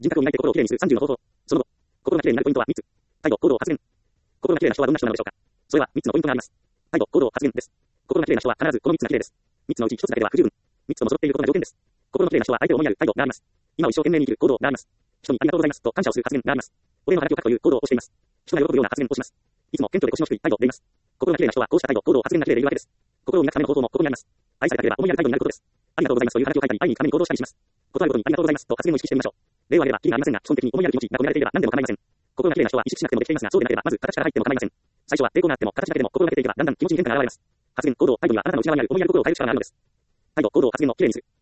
人格を磨いて心をきれいにする30の方法。その後、心がきれいになるポイントは3つ。態度、行動、発言。心がきれいな人はどんな人なのでしょうか。それは3つのポイントがあります。態度、行動、発言です。心がきれいな人は必ずこの3つがきれいです。3つのうち1つだけでは不十分。3つとも揃っていることが条件です。心のきれいな人は相手を思いやる態度があります。今を一生懸命に生きる行動があります。人にありがとうございますと感謝をする発言があります。俺の働きを書くという行動をしています。人が喜ぶような発言をします。いつも謙虚で腰の低い態度でいます。心がきれいな人はこうした態度、行動、発言がきれいでいるわけです。心を磨くための方法もここにあります。愛されたければ思いやる態度になることです。ありがとうございますという話を書いたり、愛に行くために行動したりします。ことあるごとにありがとうございますと発言を意識してみましょう。例を挙げれば気になりませんが、基本的に思いやる気持ちが込められていれば何でも構いません。心がきれいな人は意識しなくてもできていますが、そうでなければまず形から入っても構いません。最初は抵抗があっても形だけでも心がけていけばだんだん気持ちに変化が現れます。発言、行動、態度にはあなたの内側にある思いやる心を変える力があるのです。態度、行動、発言のきれいにする。